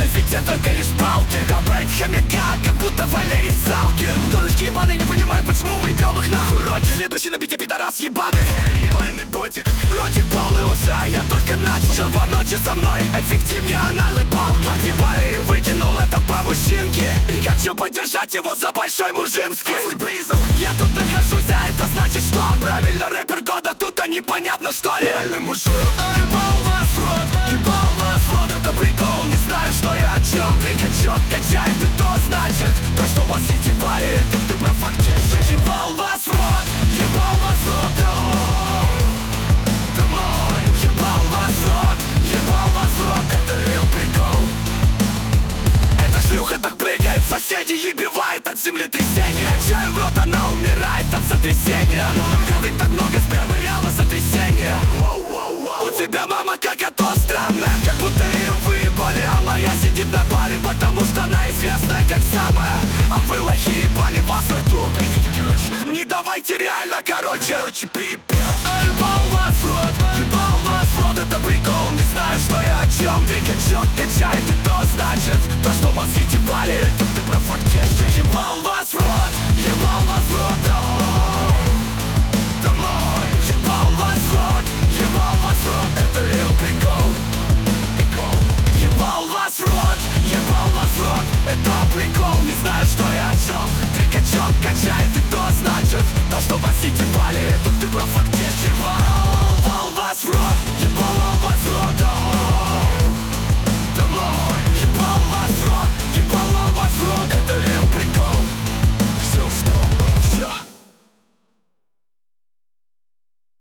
на фите только лишь палки. Добрать хомяка, как будто Валерий Салкин. Дурочки ебаные не понимают, почему мы идем их нахуй. Роди, следующий на бите пидорас ебаный. Ебаный ботик, вроде полный уса. Я только начал в ночи со мной. Эффективнее анальный пол. Отъебаю и вытянул это по мужчинке. И хочу поддержать его за большой мужинский. Я тут нахожусь, а это значит что? Правильно, рэпер года, тут непонятно что. Реальный мужик. Ебал вас в рот, ебал вас в рот. Это прикол, не знаю, что я о чем. Прикачет, качает, и то значит то, что вас эти твари, тут ты про фактчек. Ебал вас в рот, ебал вас в рот. Домой, ебал вас в рот, ебал вас в рот. Это real прикол. Эта шлюха так прыгает, соседи ебивает от землетрясения. Чаю в рот, она умирает от сотрясения. Говорит так много спермы, реально сотрясение. У тебя мама какая-то странная, как будто ее выебали, а моя сидит на баре, потому что она известная как самая. А вы лохи ебали вас в рту. Не давайте реально, короче,